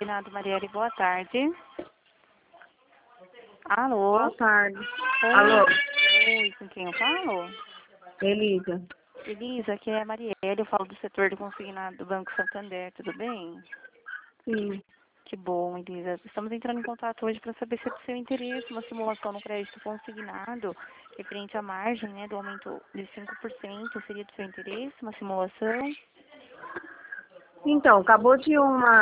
Renato Marielle, boa tarde. Alô? Boa tarde. Oi. Alô? Oi, com quem eu falo? Elisa. Elisa, aqui é a Marielle, eu falo do setor de consignado do Banco Santander, tudo bem? Sim. Que bom, Elisa. Estamos entrando em contato hoje para saber se é do seu interesse uma simulação no crédito consignado referente à margem, né, do aumento de 5%. Seria do seu interesse uma simulação? Então, acabou de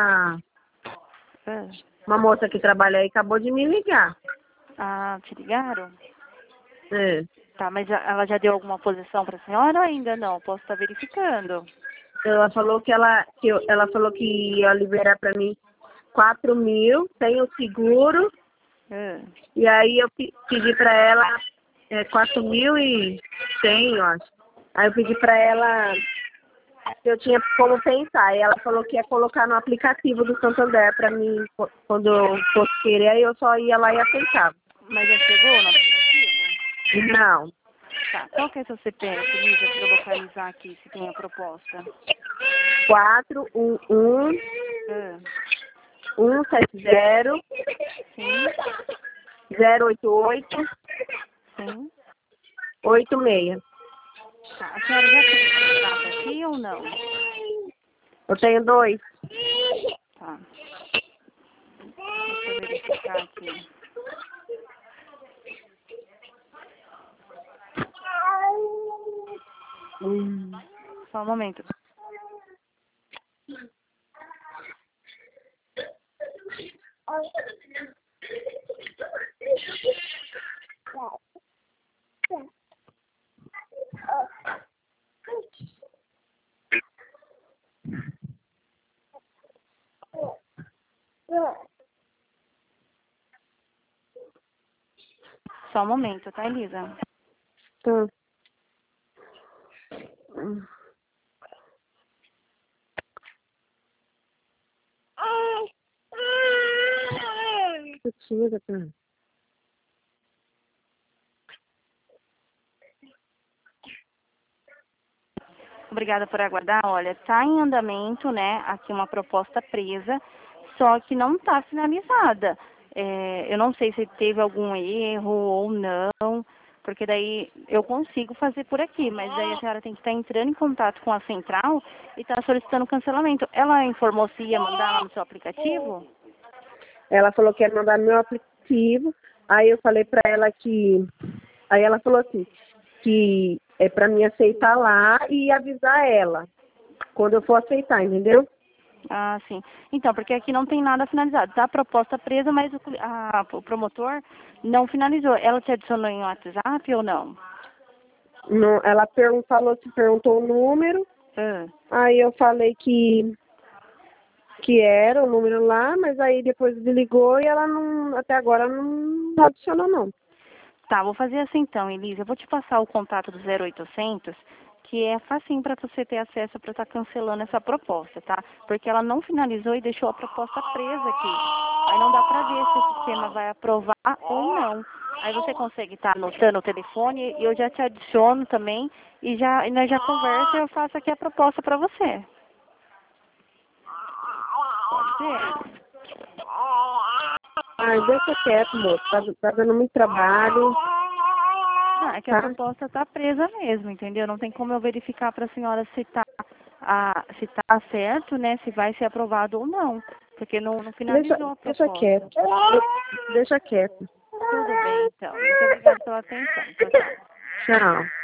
Ah, uma moça que trabalha aí, acabou de me ligar. te ligaram? É. Tá, mas ela já deu alguma posição para a senhora ou ainda não? Posso estar verificando. Ela falou que ela falou que ia liberar para mim 4.000, sem o seguro, Ah, e aí eu pedi para ela 4.100, eu acho. Aí eu pedi para ela se eu tinha como pensar. E ela falou que ia colocar no aplicativo do Santander para mim, quando eu fosse querer, aí eu só ia lá e aceitava. mas já chegou no aplicativo? Não. Tá, qual que é seu CPF, Elisa, para eu localizar aqui se tem a proposta? 411 Ah, 170 sim, 088 sim. 86. Tá, a senhora já tem esse contato aqui ou não? Eu tenho 2. Tá, deixa eu verificar aqui. Só um momento. Só um momento, tá, Elisa? Tá. Que tira, cara. Obrigada por aguardar. Olha, tá em andamento, né, aqui uma proposta presa, só que não está finalizada. Eu não sei se teve algum erro ou não, porque daí eu consigo fazer por aqui, mas daí a senhora tem que estar entrando em contato com a central e estar solicitando cancelamento. Ela informou se ia mandar lá no seu aplicativo? Ela falou que ia mandar no meu aplicativo. Aí eu falei pra ela que. Aí ela falou assim, que é pra mim aceitar lá e avisar ela quando eu for aceitar, entendeu? Ah, sim. Então, porque aqui não tem nada finalizado. Tá a proposta presa, mas o promotor não finalizou. Ela te adicionou em WhatsApp ou não? Não, ela perguntou o número. Ah. Aí eu falei que era o número lá, mas aí depois desligou e ela não, até agora não adicionou não. Tá, vou fazer assim então, Elisa. Eu vou te passar o contato do 0800, que é facinho para você ter acesso para estar cancelando essa proposta, tá? Porque ela não finalizou e deixou a proposta presa aqui. Aí não dá para ver se o sistema vai aprovar ou não. Aí você consegue estar anotando o telefone e eu já te adiciono também e nós já conversa e eu faço aqui a proposta para você. Pode ser? Ai, deixa quieto, moço, tá dando muito trabalho, Não, é que a tá? proposta está presa mesmo, entendeu? Não tem como eu verificar para a senhora se tá certo, né? Se vai ser aprovado ou não. Porque não finalizou a Deixa proposta. quieto, deixa quieto. Tudo bem, então. Muito obrigada pela atenção. Tchau, tchau. Tchau.